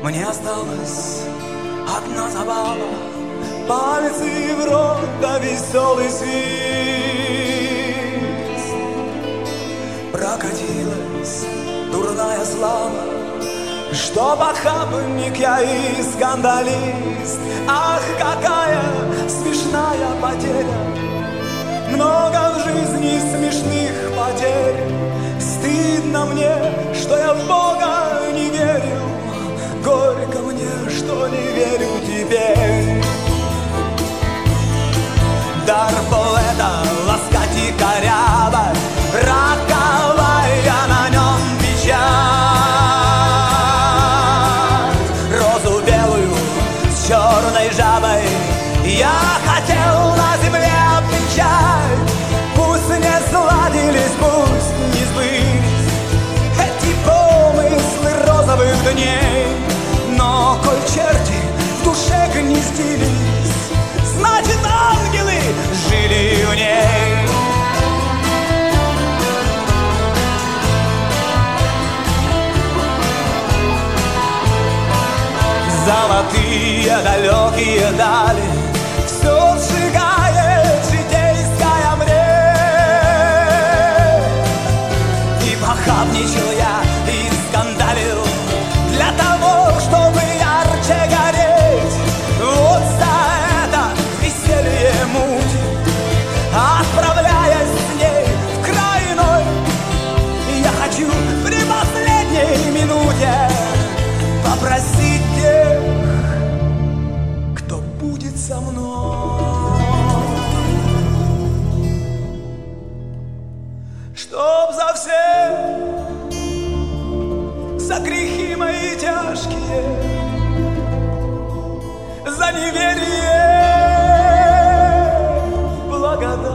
Мне осталась одна забава, пальцы в рот да веселый свист. Прокатилась дурная слава, что похабник я и скандалист. Ах, какая смешная потеря, много в жизни смешных потерь. Стыдно мне, что я в Бога не верю, горько мне, что не верю теперь. Дар поэта ласкать и корябать, роковая на нем печать. Розу белую с черной жабой я хотел на земле обвенчать. Пусть не сладились, пусть не сбылись эти помыслы розовых дней, но коль черти в душе гнездились, значит, ангелы жили в ней. Золотые далекие дали все сжигает житейская мресь. И похабничал я, и скандалил для того, чтобы ярче гореть. Вот за это веселье муть, отправляясь с ней в край иной, я хочу при последней минуте попросить тех, кто будет со мной, чтоб за все, за грехи мои тяжкие, за неверие благодать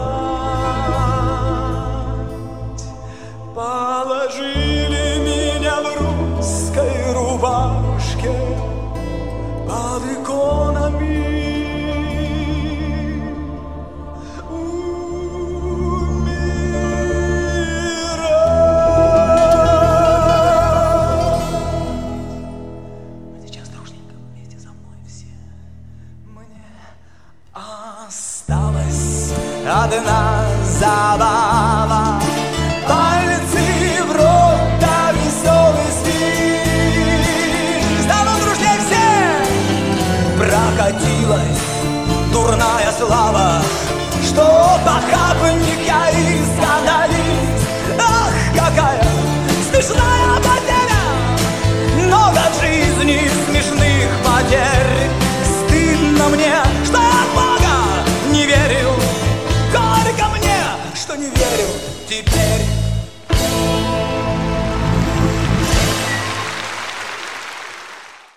положили меня в русской рубашке под иконами мира. Сейчас дружненько вместе за мной все. Мне осталась одна забава, пальцы в рот да веселый свист. Да ну дружней все! Прокатилась дурная слава, что похабник я и скандалист. Ах, какая смешная потеря, много в жизни смешных потерь. Стыдно мне, что я в Бога не верю, горько мне, что не верю теперь.